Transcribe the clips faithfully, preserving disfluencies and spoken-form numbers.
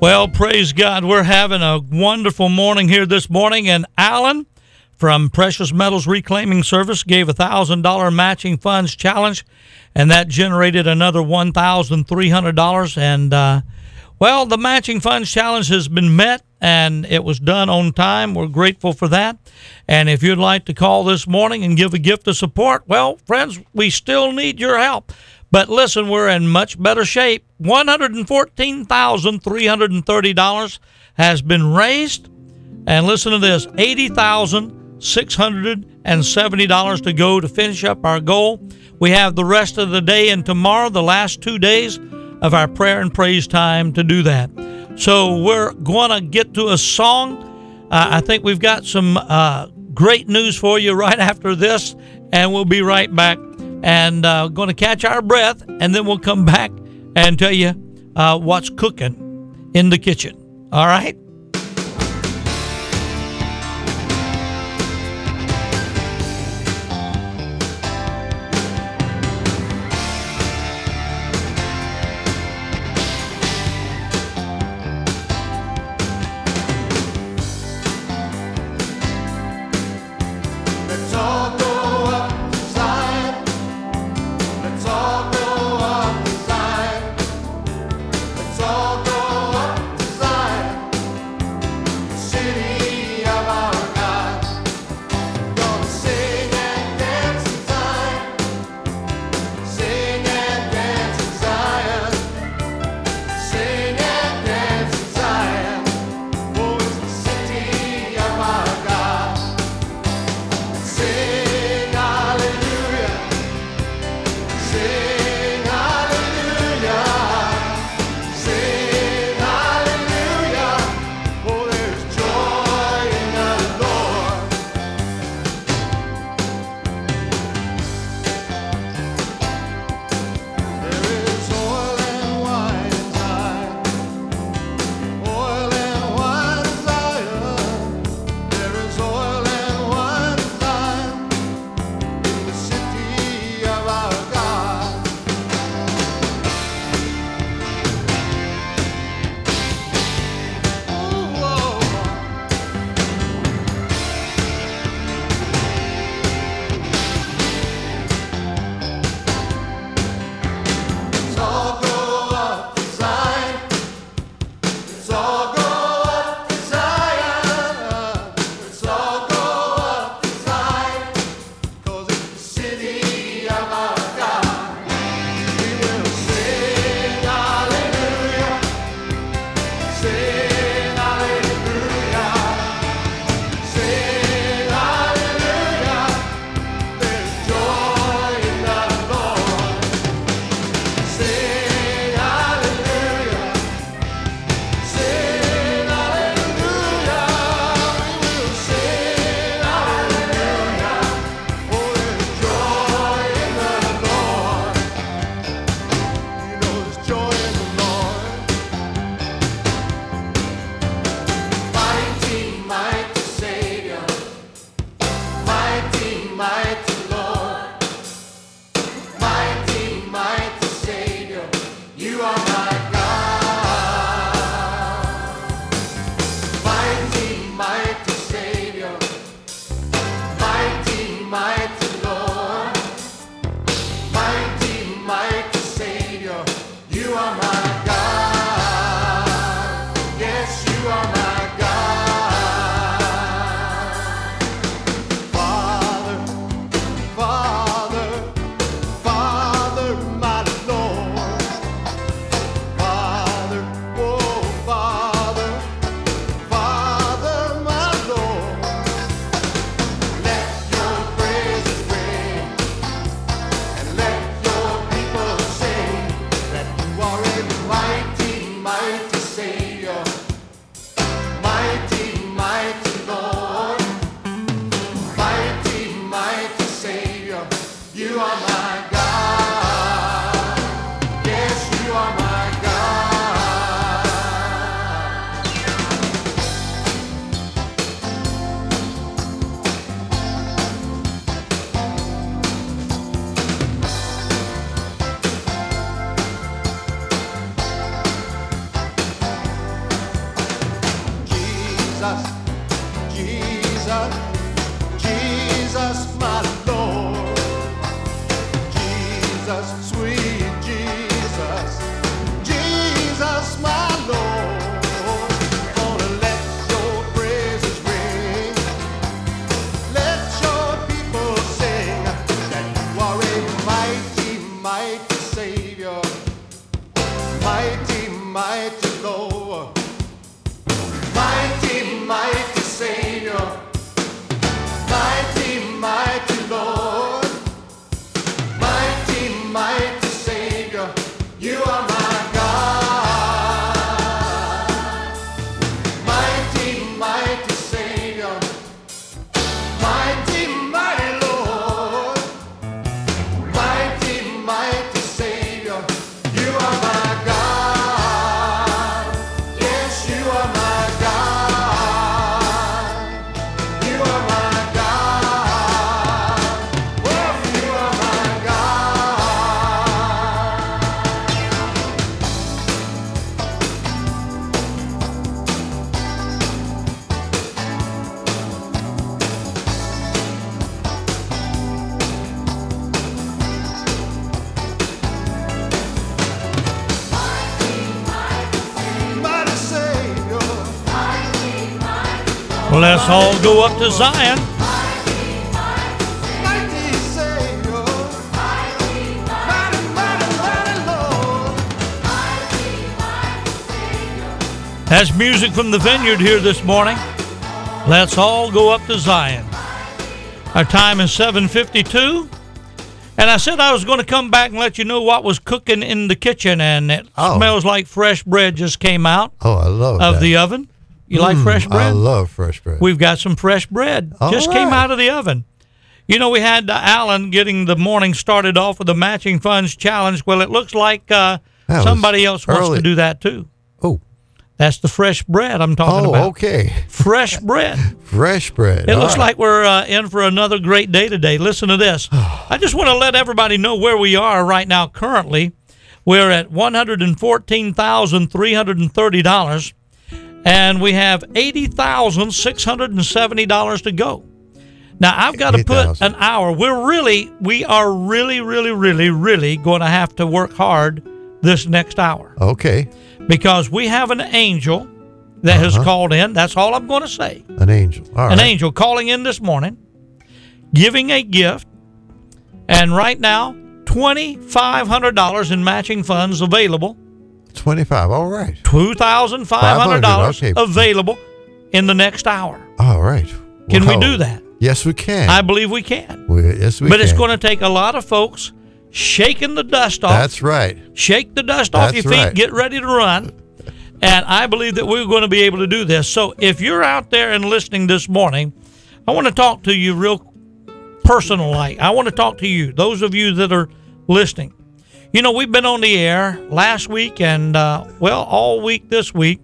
Well, praise God. We're having a wonderful morning here this morning, and Alan from Precious Metals Reclaiming Service gave a one thousand dollars matching funds challenge, and that generated another one thousand three hundred dollars. And, uh, well, the matching funds challenge has been met, and it was done on time. We're grateful for that. And if you'd like to call this morning and give a gift of support, well, friends, we still need your help. But listen, we're in much better shape. one hundred fourteen thousand three hundred thirty dollars has been raised. And listen to this, eighty thousand six hundred seventy dollars to go to finish up our goal. We have the rest of the day and tomorrow, the last two days of our prayer and praise time to do that. So we're going to get to a song. Uh, I think we've got some uh, great news for you right after this, and we'll be right back. And uh, going to catch our breath, and then we'll come back and tell you uh, what's cooking in the kitchen. All right? Let's all go up to Zion. Jesus, sweet Jesus, Jesus, my Lord. Gonna let your praises ring. Let your people sing that you are a mighty, mighty Savior, mighty, mighty Lord, mighty, mighty Savior, mighty, mighty Lord, mighty, mighty Savior, you are my God. Mighty, mighty Savior, mighty, mighty Lord, mighty, mighty Savior, you are my God. Yes, you are my God. You are my God. Oh, you are my mighty Savior. Well, let's all go up to Zion. Mighty Savior, mighty, mighty, mighty Lord. That's music from the Vineyard here this morning. Let's all go up to Zion. Our time is seven fifty-two. And I said I was going to come back and let you know what was cooking in the kitchen, and it Oh. smells like fresh bread just came out Oh, I love of that. the oven. You like Mm, fresh bread? I love fresh bread. We've got some fresh bread. All Just came right. out of the oven. You know, we had uh, Alan getting the morning started off with the Matching Funds Challenge. Well, it looks like uh, That was somebody else wants early. to do that too. Oh, That's the fresh bread I'm talking oh, about. okay. Fresh bread. Fresh bread. It All looks right. like we're uh, in for another great day today. Listen to this. I just want to let everybody know where we are right now currently. We're at one hundred fourteen thousand three hundred thirty dollars, and we have eighty thousand six hundred seventy dollars to go. Now, I've got to put eighty thousand. an hour. We're really, we are really, really, really, really going to have to work hard this next hour Okay. because we have an angel that has Uh-huh. called in. That's all I'm going to say. An angel. All An right. angel calling in this morning, giving a gift, and right now, twenty-five hundred dollars in matching funds available. twenty-five. All right. two thousand five hundred dollars Okay. available in the next hour. All right. Can we Wow. do that? Yes, we can. I believe we can. We, yes, we but can. it's going to take a lot of folks shaking the dust off. That's right. Shake the dust off your That's feet, right. get ready to run. And I believe that we're going to be able to do this. So if you're out there and listening this morning, I want to talk to you real personal like. I want to talk to you, those of you that are listening. You know, we've been on the air last week and, uh, well, all week this week,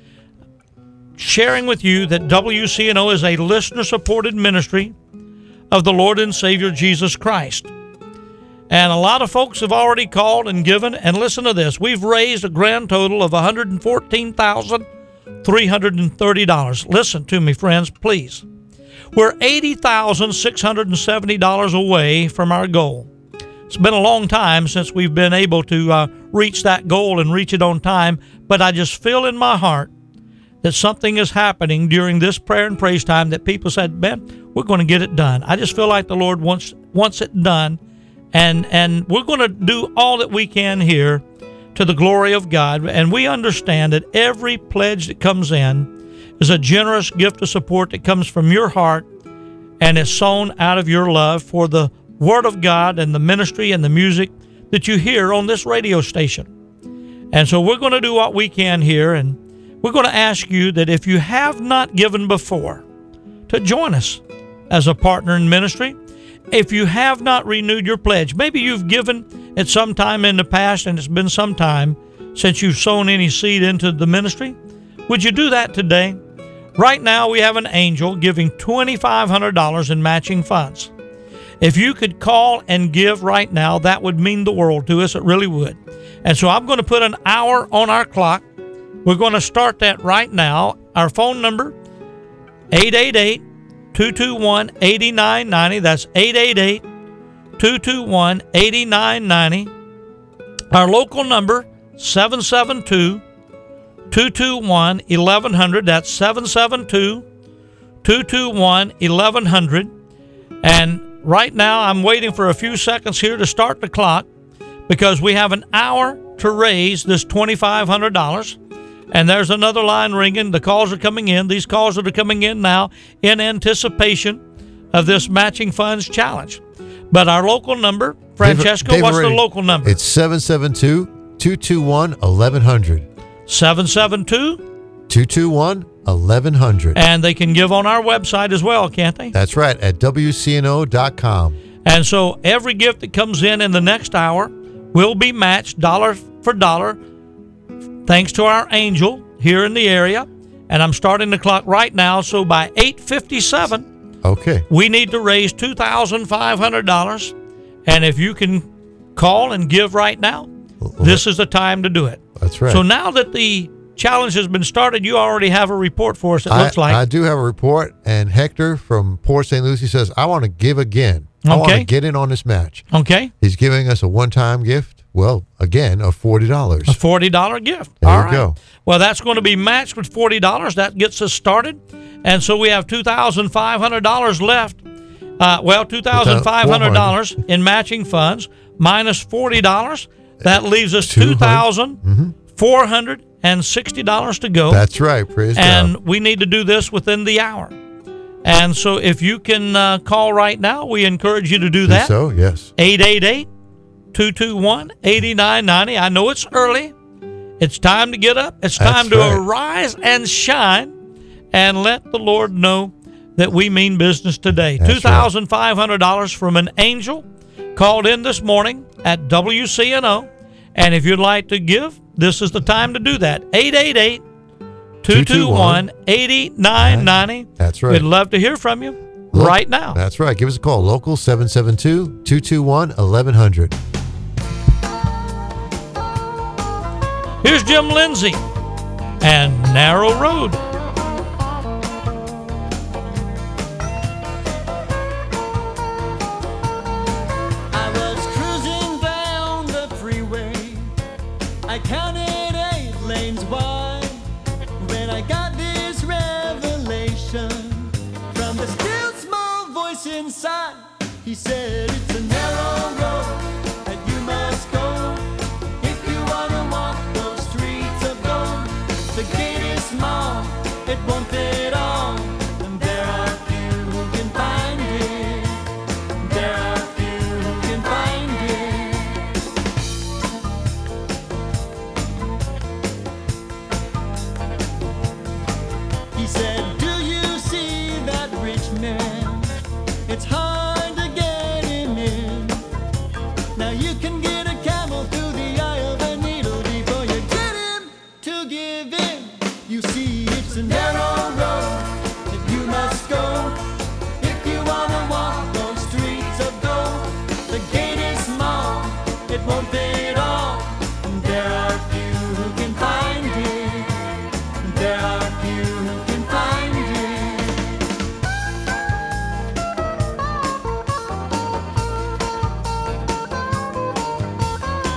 sharing with you that W C N O is a listener-supported ministry of the Lord and Savior Jesus Christ. And a lot of folks have already called and given. And listen to this. We've raised a grand total of one hundred fourteen thousand three hundred thirty dollars. Listen to me, friends, please. We're eighty thousand six hundred seventy dollars away from our goal. It's been a long time since we've been able to uh, reach that goal and reach it on time. But I just feel in my heart that something is happening during this prayer and praise time that people said, Ben, we're going to get it done. I just feel like the Lord wants wants it done. And and we're going to do all that we can here to the glory of God. And we understand that every pledge that comes in is a generous gift of support that comes from your heart and is sown out of your love for the Word of God and the ministry and the music that you hear on this radio station. And so we're going to do what we can here, and we're going to ask you that if you have not given before, to join us as a partner in ministry. If you have not renewed your pledge, maybe you've given at some time in the past and it's been some time since you've sown any seed into the ministry, would you do that today? Right now we have an angel giving twenty-five hundred dollars in matching funds. If you could call and give right now, that would mean the world to us. It really would. And so I'm going to put an hour on our clock. We're going to start that right now. Our phone number, eight eight eight, two two one, eight nine nine zero. That's eight eight eight, two two one, eight nine nine zero. Our local number, seven seven two, two two one, eleven hundred. That's seven seven two, two two one, eleven hundred. And right now, I'm waiting for a few seconds here to start the clock because we have an hour to raise this twenty-five hundred dollars. And there's another line ringing. The calls are coming in. These calls are coming in now in anticipation of this matching funds challenge. But our local number, Francesco, David, what's David the local number? It's seven seven two, two two one, eleven hundred. seven seven two, two two one, eleven hundred. and they can give on our website as well, can't they? That's right, at W C N O dot com. And so every gift that comes in in the next hour will be matched dollar for dollar thanks to our angel here in the area. And I'm starting the clock right now. So by eight fifty-seven, Okay. we need to raise two thousand five hundred dollars. And if you can call and give right now, this is the time to do it. That's right. So now that the challenge has been started, you already have a report for us, it I, looks like. I do have a report, and Hector from Port Saint Lucie says, I want to give again. I want Okay. to get in on this match. Okay. He's giving us a one-time gift, well, again, of forty dollars. A forty dollars gift. There All you right. go. Well, that's going to be matched with forty dollars. That gets us started. And so we have two thousand five hundred dollars left. Uh, well, two thousand five hundred dollars in matching funds minus forty dollars. That leaves us two thousand four hundred sixty dollars to go. That's right. Praise and God. we need to do this within the hour. And so if you can uh, call right now, we encourage you to do Do that. so, yes. eight eight eight, two two one, eight nine nine zero. I know it's early. It's time to get up. It's time That's to right. arise and shine and let the Lord know that we mean business today. That's two thousand five hundred dollars from an angel called in this morning at W C N O. And if you'd like to give, this is the time to do that. eight eight eight, two two one, eight nine nine zero. That's right. We'd love to hear from you Look, right now. That's right. Give us a call. Local seven seven two, two two one, eleven hundred. Here's Jim Lindsay and Narrow Road. I was cruising down the freeway. I counted eight lanes wide when I got this revelation from the still small voice inside. He said, it's a narrow road that you must go if you want to walk those streets of gold. The gate is small, it won't fit all, and there are few who can find it. There are few who can find it. He said, do you see that rich man? It's hard to get him in. Now you can get a camel through the eye of a needle before you get him to give in. You see, it's a narrow road that you must go if you want to walk those streets of gold. The gate is small, it won't fit all,